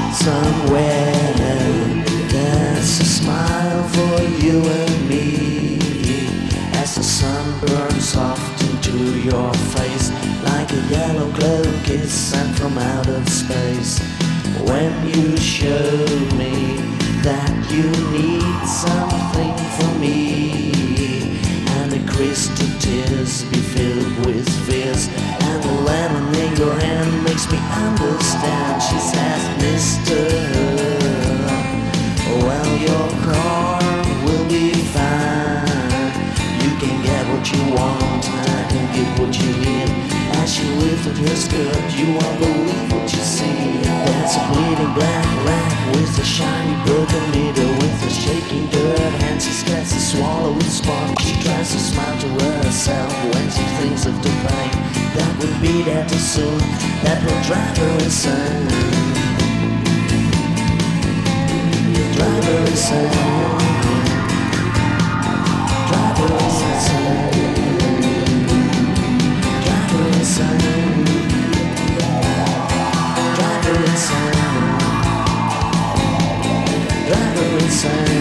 Somewhere there's a smile for you and me, as the sun burns soft into your face, like a yellow cloak is sent from outer space. When you show me that you need something from me, and the crystal tears be filled with fears, and the lemon in your hand makes me understand. She says, Mister, well, your car will be fine. You can get what you want, and I can get what you need. As she lifted her skirt, you won't believe what you see. That's a bleeding black rat with a shiny broken needle, with a shaking dirt hand. She scares to swallow with sponge. She tries to smile to herself when she thinks of the pain that will be there too soon, that will drive her insane. Drive her insane. Drive her insane. Drive her insane. Drive her insane. Drive her insane.